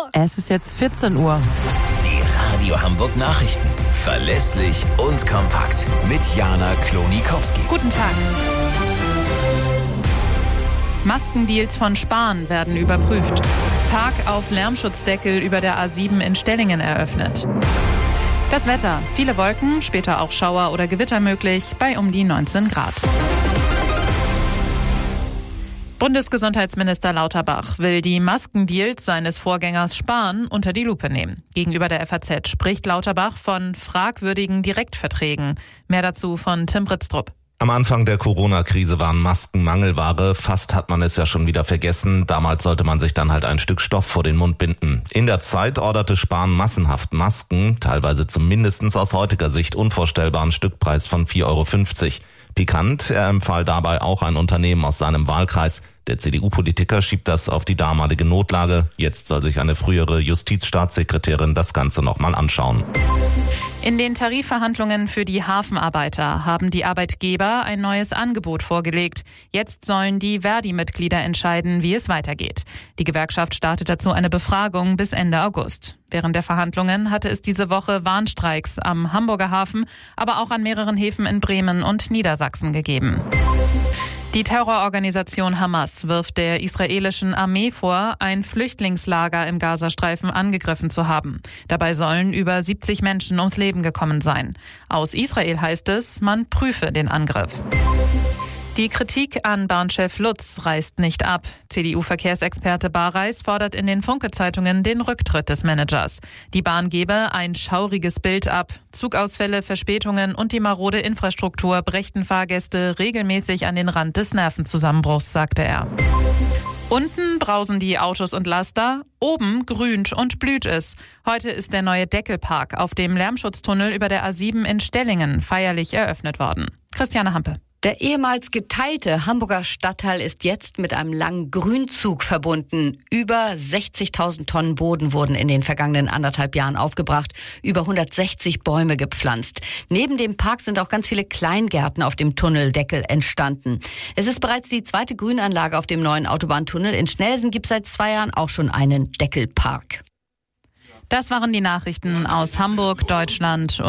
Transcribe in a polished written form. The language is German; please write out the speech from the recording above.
Es ist jetzt 14 Uhr. Die Radio Hamburg Nachrichten. Verlässlich und kompakt. Mit Jana Klonikowski. Guten Tag. Maskendeals von Spahn werden überprüft. Park auf Lärmschutzdeckel über der A7 in Stellingen eröffnet. Das Wetter. Viele Wolken, später auch Schauer oder Gewitter möglich, bei um die 19 Grad. Bundesgesundheitsminister Lauterbach will die Maskendeals seines Vorgängers Spahn unter die Lupe nehmen. Gegenüber der FAZ spricht Lauterbach von fragwürdigen Direktverträgen. Mehr dazu von Tim Britztrup. Am Anfang der Corona-Krise waren Masken Mangelware. Fast hat man es ja schon wieder vergessen. Damals sollte man sich dann halt ein Stück Stoff vor den Mund binden. In der Zeit orderte Spahn massenhaft Masken, teilweise zum mindestens aus heutiger Sicht unvorstellbaren Stückpreis von 4,50 €. Pikant, er empfahl dabei auch ein Unternehmen aus seinem Wahlkreis. Der CDU-Politiker schiebt das auf die damalige Notlage. Jetzt soll sich eine frühere Justizstaatssekretärin das Ganze nochmal anschauen. In den Tarifverhandlungen für die Hafenarbeiter haben die Arbeitgeber ein neues Angebot vorgelegt. Jetzt sollen die Verdi-Mitglieder entscheiden, wie es weitergeht. Die Gewerkschaft startet dazu eine Befragung bis Ende August. Während der Verhandlungen hatte es diese Woche Warnstreiks am Hamburger Hafen, aber auch an mehreren Häfen in Bremen und Niedersachsen gegeben. Die Terrororganisation Hamas wirft der israelischen Armee vor, ein Flüchtlingslager im Gazastreifen angegriffen zu haben. Dabei sollen über 70 Menschen ums Leben gekommen sein. Aus Israel heißt es, man prüfe den Angriff. Die Kritik an Bahnchef Lutz reißt nicht ab. CDU-Verkehrsexperte Bareis fordert in den Funke-Zeitungen den Rücktritt des Managers. Die Bahn gebe ein schauriges Bild ab. Zugausfälle, Verspätungen und die marode Infrastruktur brächten Fahrgäste regelmäßig an den Rand des Nervenzusammenbruchs, sagte er. Unten brausen die Autos und Laster, oben grünt und blüht es. Heute ist der neue Deckelpark auf dem Lärmschutztunnel über der A7 in Stellingen feierlich eröffnet worden. Christiane Hampe. Der ehemals geteilte Hamburger Stadtteil ist jetzt mit einem langen Grünzug verbunden. Über 60.000 Tonnen Boden wurden in den vergangenen 1,5 Jahren aufgebracht, über 160 Bäume gepflanzt. Neben dem Park sind auch ganz viele Kleingärten auf dem Tunneldeckel entstanden. Es ist bereits die zweite Grünanlage auf dem neuen Autobahntunnel. In Schnelsen gibt es seit 2 Jahren auch schon einen Deckelpark. Das waren die Nachrichten aus Hamburg, Deutschland.